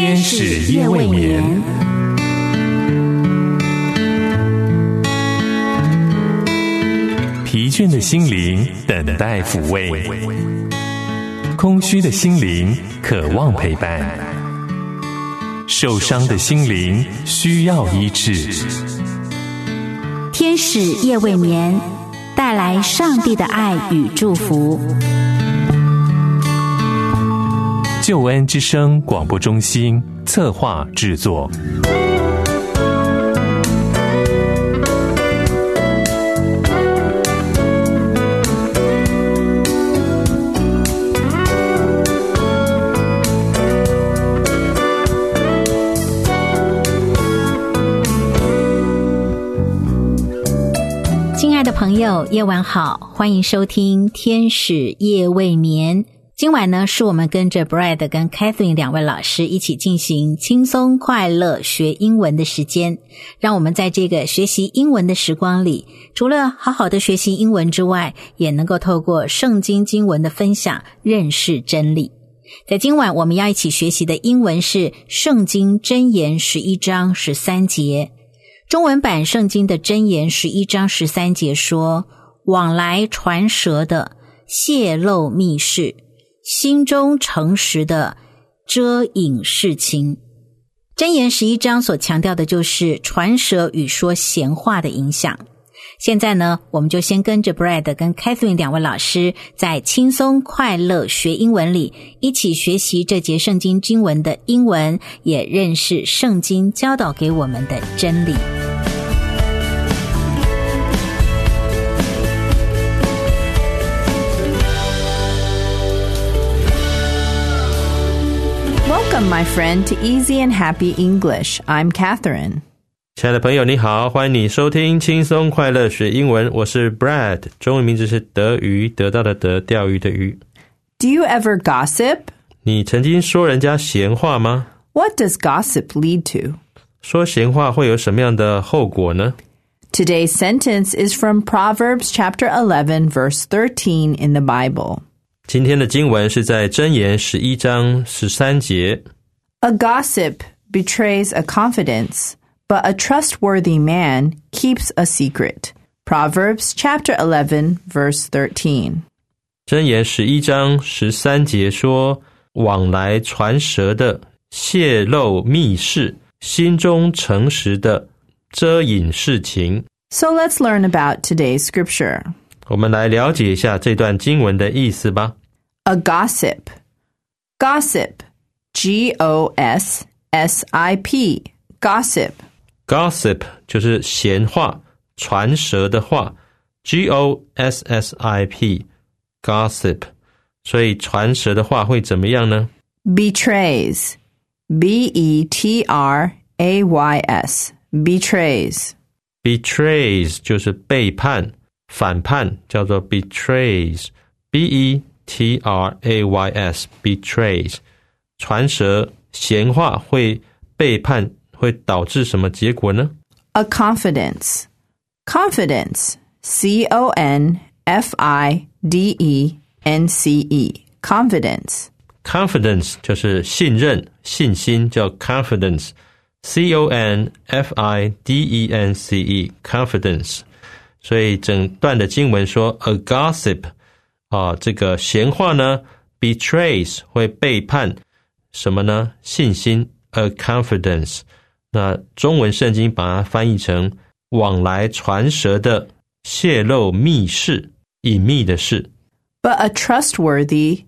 天使夜未眠。疲倦的心灵等待抚慰，空虚的心灵渴望陪伴，受伤的心灵需要医治。 天使夜未眠，带来上帝的爱与祝福。 救恩之声广播中心策划制作。 亲爱的朋友，夜晚好，欢迎收听天使夜未眠。今晚呢，是我们跟着 Brad 跟 Catherine 两位老师一起进行轻松快乐学英文的时间。让我们在这个学习英文的时光里，除了好好的学习英文之外，也能够透过圣经经文的分享认识真理。在今晚我们要一起学习的英文是圣经箴言11章13节。中文版圣经的箴言11章13节说，往来传舌的泄露密事，心中诚实的遮隐事情。箴言11章所强调的就是传舌与说闲话的影响。现在呢，我们就先跟着 Brad 跟 Catherine 两位老师在轻松快乐学英文里一起学习这节圣经经文的英文，也认识圣经教导给我们的真理。 Welcome, my friend, to Easy and Happy English. I'm Catherine. 亲爱的朋友你好，欢迎你收听轻松快乐学英文，我是 Brad， 中文名字是德鱼，得到的德，钓鱼的鱼。 Do you ever gossip? 你曾经说人家闲话吗？ What does gossip lead to? 说闲话会有什么样的后果呢？ Today's sentence is from Proverbs chapter 11, verse 13 in the Bible. 今天的经文是在箴言11章13节。 A gossip betrays a confidence, but a trustworthy man keeps a secret. Proverbs chapter 11, verse 13. 箴言11章13节说，往来传舌的泄露密事，心中诚实的遮隐事情。 So let's learn about today's scripture. 我们来了解一下这段经文的意思吧。 A gossip. Gossip. G-O-S-S-I-P. Gossip. Gossip 就是闲话，传舌的话。G-O-S-S-I-P. Gossip. 所以传舌的话会怎么样呢？ Betrays. B-E-T-R-A-Y-S. Betrays. Betrays 就是背叛、反叛，叫做 betrays. B-E-T-R-A-Y-S. Betrays. 传舌闲话会背叛，会导致什么结果呢？ A confidence. Confidence. C-O-N-F-I-D-E-N-C-E. Confidence. Confidence 就是信任、信心，叫 confidence. C-O-N-F-I-D-E-N-C-E. Confidence. 所以整段的经文说 a gossip 这个闲话呢 betrays 会背叛什么呢？信心 a confidence。 那中文圣经把它翻译成往来传舌的泄露密事，隐秘的事。 But a trustworthy.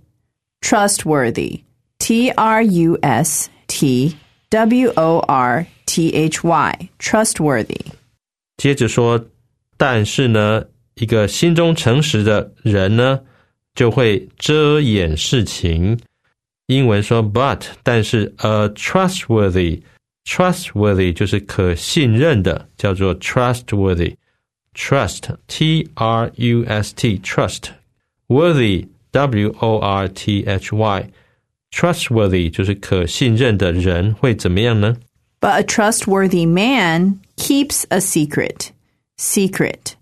T-R-U-S-T-W-O-R-T-H-Y. Trustworthy. 接着说，但是呢，一个心中诚实的人呢，就会遮掩事情。英文说 but， 但是 a trustworthy 就是可信任的，叫做 trustworthy. Trust, T-R-U-S-T, trust. Worthy, W-O-R-T-H-Y. Trustworthy 就是可信任的人会怎么样呢？ But a trustworthy man keeps a secret. Secret.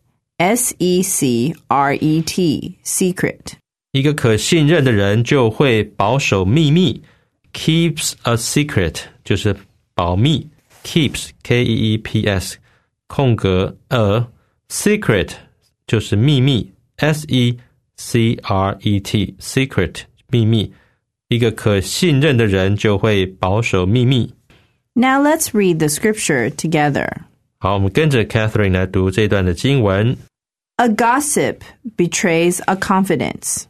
S-E-C-R-E-T. Secret. 一个可信任的人就会保守秘密， keeps a secret 就是保密 keeps K-E-E-P-S 空格 a secret 就是秘密 S-E-C-R-E-T secret 秘密，一个可信任的人就会保守秘密。 Now let's read the scripture together. 好，我们跟着 Catherine 来读这段的经文。 A gossip betrays a confidence,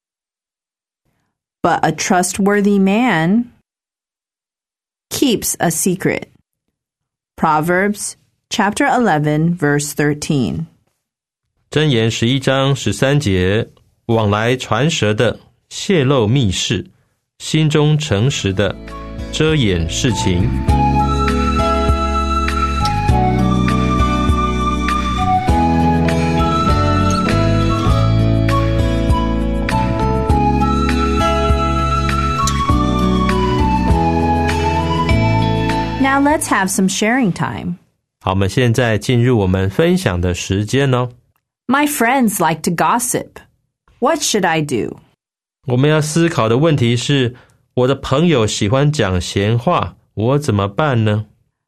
but a trustworthy man keeps a secret. Proverbs chapter 11, verse 13. 箴言11章13节，往来传舌的泄露密事，心中诚实的遮掩事情。 Now let's have some sharing time. 好，我们现在进入我们分享的时间哦。 My friends like to gossip. What should I do? 我们要思考的问题是，我的朋友喜欢讲闲话，我怎么办呢？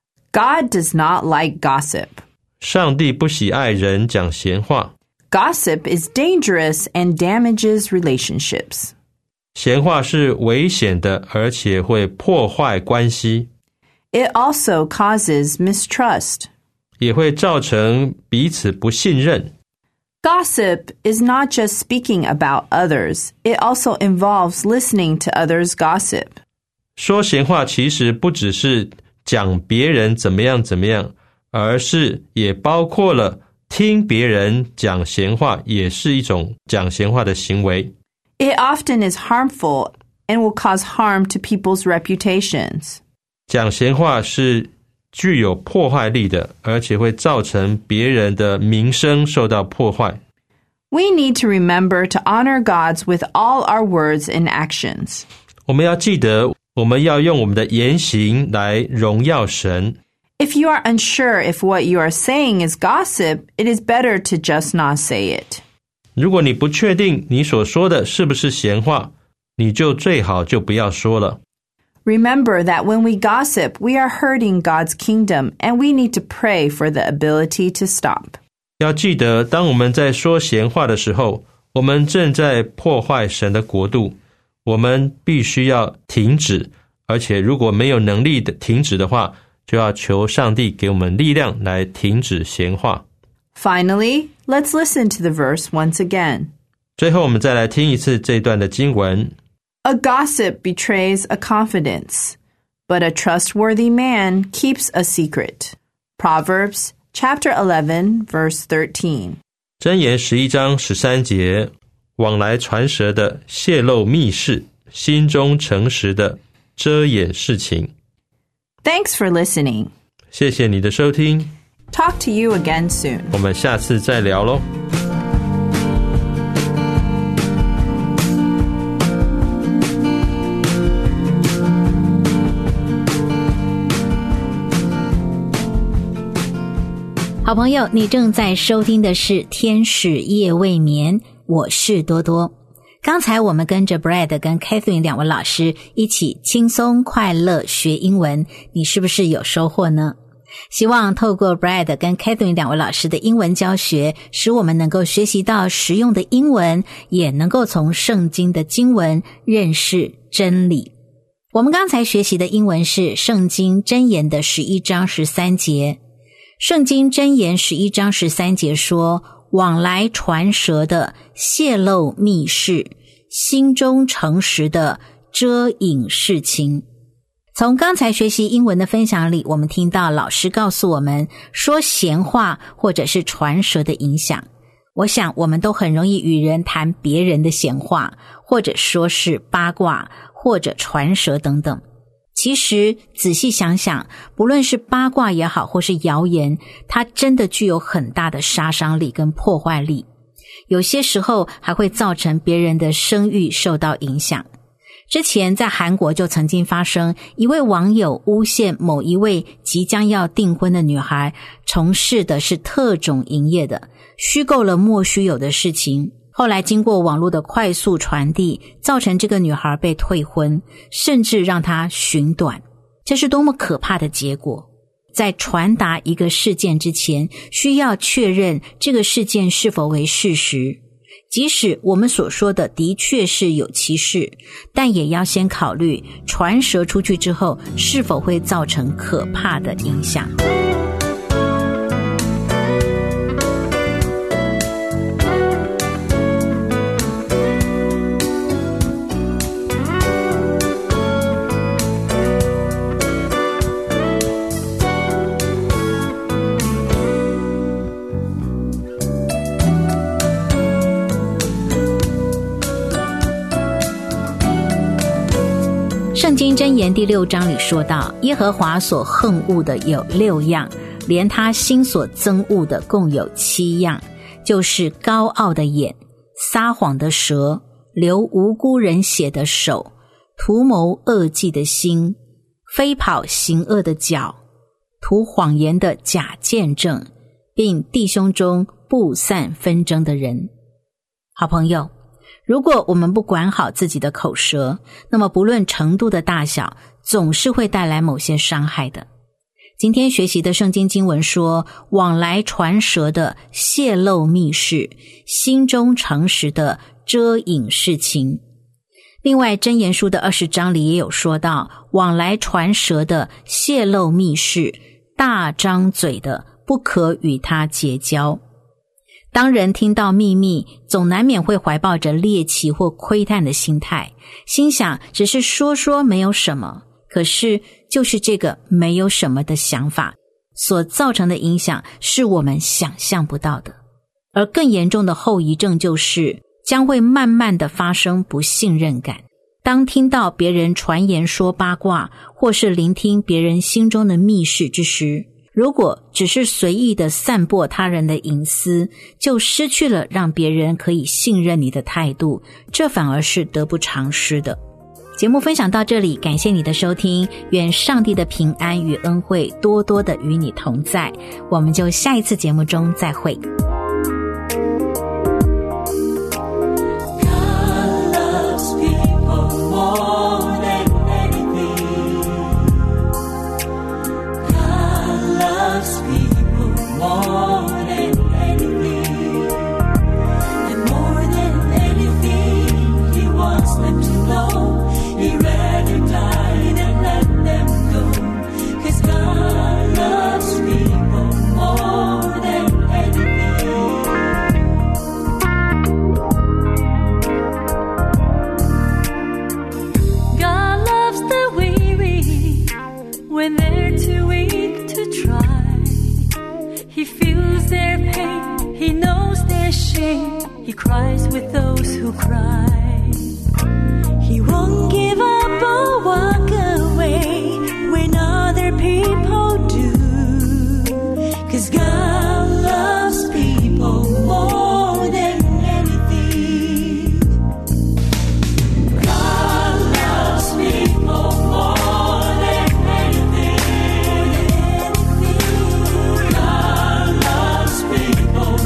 God does not like gossip. 上帝不喜爱人讲闲话。 Gossip is dangerous and damages relationships. 闲话是危险的，而且会破坏关系。 It also causes mistrust. 也会造成彼此不信任。 Gossip is not just speaking about others. It also involves listening to others' gossip. 说闲话其实不只是讲别人怎么样怎么样，而是也包括了听别人讲闲话，也是一种讲闲话的行为。 It often is harmful and will cause harm to people's reputations. 讲闲话是具有破坏力的，而且会造成别人的名声受到破坏。 We need to remember to honor God with all our words and actions. 我们要记得，我们要用我们的言行来荣耀神。 If you are unsure if what you are saying is gossip, it is better to just not say it. 如果你不确定你所说的是不是闲话，你就最好就不要说了。 Remember that when we gossip, we are hurting God's kingdom, and we need to pray for the ability to stop. 要记得，当我们在说闲话的时候，我们正在破坏神的国度，我们必须要停止，而且如果没有能力的停止的话，就要求上帝给我们力量来停止闲话。 Finally, let's listen to the verse once again. 最后我们再来听一次这段的经文。 A gossip betrays a confidence, but a trustworthy man keeps a secret. Proverbs chapter 11, verse 13. 箴言11章13节，往来传舌的泄露密事，心中诚实的遮掩事情。 Thanks for listening. 谢谢你的收听， Talk to you again soon. 我们下次再聊咯。 好朋友，你正在收听的是天使夜未眠，我是多多。刚才我们跟着 Brad 跟 Catherine 两位老师一起轻松快乐学英文，你是不是有收获呢？希望透过 Brad 跟 Catherine 两位老师的英文教学，使我们能够学习到实用的英文，也能够从圣经的经文认识真理。我们刚才学习的英文是圣经箴言的11章13节。圣经箴言11章13节说，往来传舌的泄露密事，心中诚实的遮隐事情。从刚才学习英文的分享里，我们听到老师告诉我们说闲话或者是传舌的影响。我想我们都很容易与人谈别人的闲话，或者说是八卦，或者传舌等等。其实仔细想想，不论是八卦也好，或是谣言，它真的具有很大的杀伤力跟破坏力，有些时候还会造成别人的声誉受到影响。之前在韩国就曾经发生一位网友诬陷某一位即将要订婚的女孩从事的是特种营业的，虚构了莫须有的事情， 后来经过网络的快速传递，造成这个女孩被退婚，甚至让她寻短。这是多么可怕的结果！在传达一个事件之前，需要确认这个事件是否为事实。即使我们所说的的确是有其事，但也要先考虑传舌出去之后是否会造成可怕的影响。圣经箴言第6章里说到，耶和华所恨恶的有6样，连他心所憎恶的共有7样，就是高傲的眼、撒谎的舌、流无辜人血的手、图谋恶计的心、飞跑行恶的脚、图谎言的假见证，并弟兄中不散纷争的人。好朋友，如果我们不管好自己的口舌，那么不论程度的大小，总是会带来某些伤害的。今天学习的圣经经文说，往来传舌的泄露密事，心中诚实的遮隐事情。另外箴言书的20章里也有说到，往来传舌的泄露密事，大张嘴的不可与他结交。当人听到秘密，总难免会怀抱着猎奇或窥探的心态，心想只是说说没有什么，可是就是这个没有什么的想法所造成的影响是我们想象不到的。而更严重的后遗症就是将会慢慢的发生不信任感。当听到别人传言说八卦，或是聆听别人心中的密事之时，如果只是随意的散播他人的隐私，就失去了让别人可以信任你的态度，这反而是得不偿失的。节目分享到这里，感谢你的收听，愿上帝的平安与恩惠多多的与你同在，我们就下一次节目中再会。 He cries with those who cry. He won't give up or walk away when other people do. 'Cause God loves people more than anything. God loves people more than anything. God loves people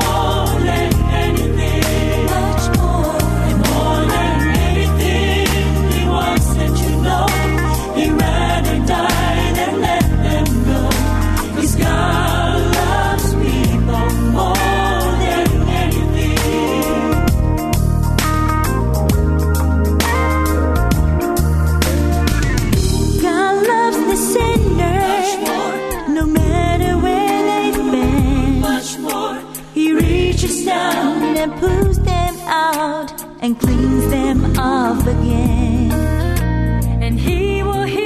more.And pulls them out and cleans them off again, and He will heal